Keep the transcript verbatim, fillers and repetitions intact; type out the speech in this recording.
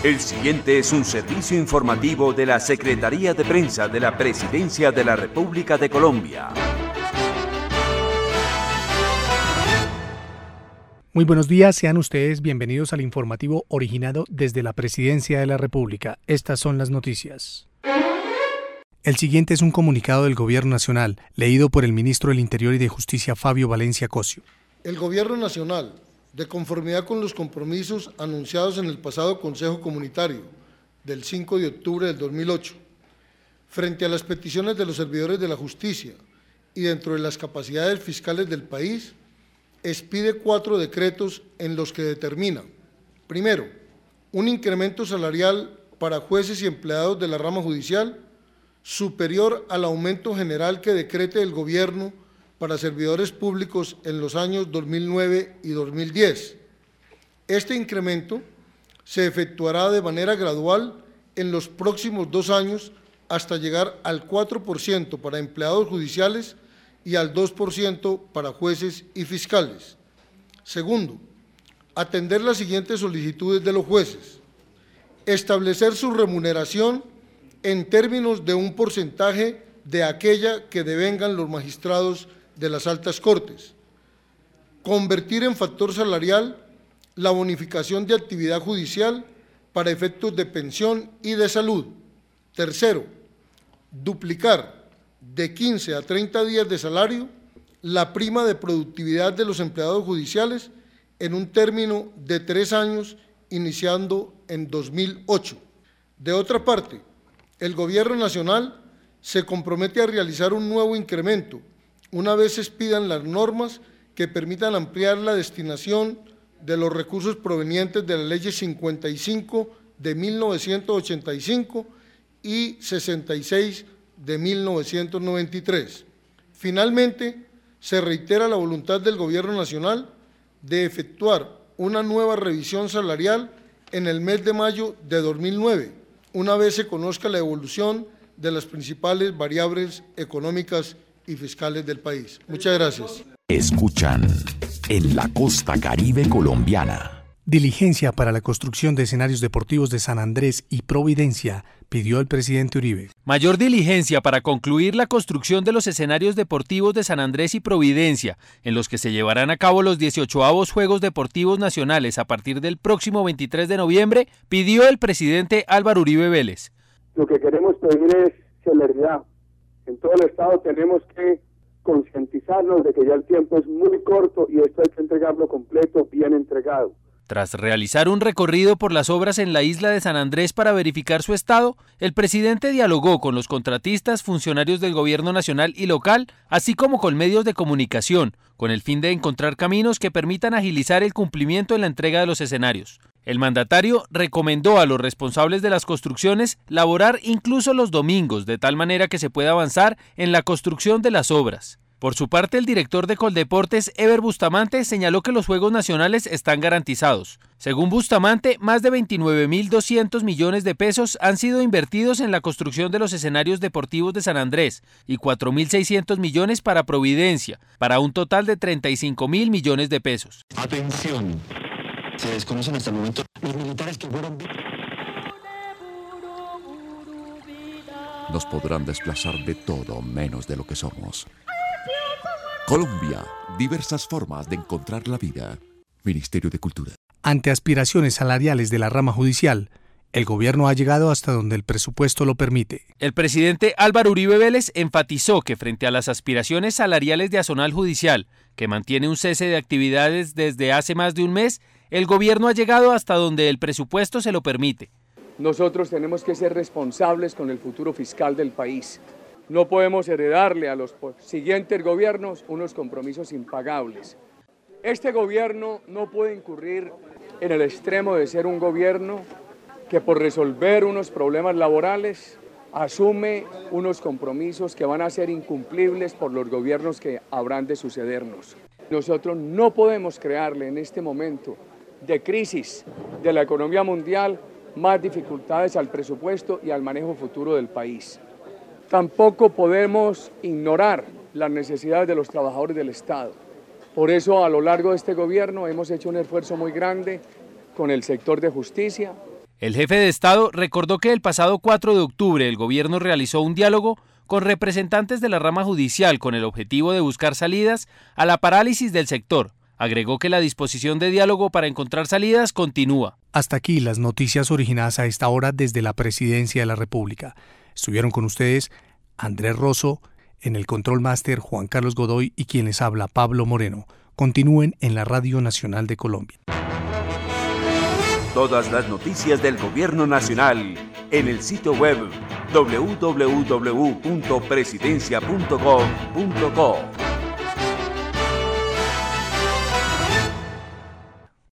El siguiente es un servicio informativo de la Secretaría de Prensa de la Presidencia de la República de Colombia. Muy buenos días, sean ustedes bienvenidos al informativo originado desde la Presidencia de la República. Estas son las noticias. El siguiente es un comunicado del Gobierno Nacional, leído por el Ministro del Interior y de Justicia, Fabio Valencia Cosio. El Gobierno Nacional, de conformidad con los compromisos anunciados en el pasado Consejo Comunitario del cinco de octubre del dos mil ocho, frente a las peticiones de los servidores de la justicia y dentro de las capacidades fiscales del país, expide cuatro decretos en los que determina, primero, un incremento salarial para jueces y empleados de la rama judicial superior al aumento general que decrete el Gobierno para servidores públicos en los años dos mil nueve y dos mil diez. Este incremento se efectuará de manera gradual en los próximos dos años hasta llegar al cuatro por ciento para empleados judiciales y al dos por ciento para jueces y fiscales. Segundo, atender las siguientes solicitudes de los jueces: establecer su remuneración en términos de un porcentaje de aquella que devengan los magistrados de las altas cortes, convertir en factor salarial la bonificación de actividad judicial para efectos de pensión y de salud. Tercero, duplicar de quince a treinta días de salario la prima de productividad de los empleados judiciales en un término de tres años iniciando en dos mil ocho. De otra parte, el Gobierno Nacional se compromete a realizar un nuevo incremento una vez se expidan las normas que permitan ampliar la destinación de los recursos provenientes de las leyes cincuenta y cinco de mil novecientos ochenta y cinco y sesenta y seis de mil novecientos noventa y tres. Finalmente, se reitera la voluntad del Gobierno Nacional de efectuar una nueva revisión salarial en el mes de mayo de dos mil nueve, una vez se conozca la evolución de las principales variables económicas y fiscales del país. Muchas gracias. Escuchan en la costa caribe colombiana. Diligencia para la construcción de escenarios deportivos de San Andrés y Providencia, pidió el presidente Uribe. Mayor diligencia para concluir la construcción de los escenarios deportivos de San Andrés y Providencia, en los que se llevarán a cabo los dieciochoavos Juegos Deportivos Nacionales a partir del próximo veintitrés de noviembre, pidió el presidente Álvaro Uribe Vélez. Lo que queremos pedir es celeridad. En todo el Estado tenemos que concientizarnos de que ya el tiempo es muy corto y esto hay que entregarlo completo, bien entregado. Tras realizar un recorrido por las obras en la isla de San Andrés para verificar su estado, el presidente dialogó con los contratistas, funcionarios del gobierno nacional y local, así como con medios de comunicación, con el fin de encontrar caminos que permitan agilizar el cumplimiento en la entrega de los escenarios. El mandatario recomendó a los responsables de las construcciones laborar incluso los domingos, de tal manera que se pueda avanzar en la construcción de las obras. Por su parte, el director de Coldeportes, Ever Bustamante, señaló que los Juegos Nacionales están garantizados. Según Bustamante, más de veintinueve mil doscientos millones de pesos han sido invertidos en la construcción de los escenarios deportivos de San Andrés y cuatro mil seiscientos millones para Providencia, para un total de treinta y cinco mil millones de pesos. Atención, se desconocen hasta el momento los militares que fueron... Nos podrán desplazar de todo menos de lo que somos. Colombia, diversas formas de encontrar la vida. Ministerio de Cultura. Ante aspiraciones salariales de la rama judicial, el gobierno ha llegado hasta donde el presupuesto lo permite. El presidente Álvaro Uribe Vélez enfatizó que frente a las aspiraciones salariales de Azonal Judicial, que mantiene un cese de actividades desde hace más de un mes, el gobierno ha llegado hasta donde el presupuesto se lo permite. Nosotros tenemos que ser responsables con el futuro fiscal del país. No podemos heredarle a los siguientes gobiernos unos compromisos impagables. Este gobierno no puede incurrir en el extremo de ser un gobierno que por resolver unos problemas laborales asume unos compromisos que van a ser incumplibles por los gobiernos que habrán de sucedernos. Nosotros no podemos crearle en este momento de crisis de la economía mundial más dificultades al presupuesto y al manejo futuro del país. Tampoco podemos ignorar las necesidades de los trabajadores del Estado. Por eso, a lo largo de este gobierno hemos hecho un esfuerzo muy grande con el sector de justicia. El jefe de Estado recordó que el pasado cuatro de octubre el gobierno realizó un diálogo con representantes de la rama judicial con el objetivo de buscar salidas a la parálisis del sector. Agregó que la disposición de diálogo para encontrar salidas continúa. Hasta aquí las noticias originadas a esta hora desde la Presidencia de la República. Estuvieron con ustedes Andrés Rosso, en el Control Máster Juan Carlos Godoy y quien les habla Pablo Moreno. Continúen en la Radio Nacional de Colombia. Todas las noticias del Gobierno Nacional en el sitio web doble u doble u doble u punto presidencia punto gov punto co.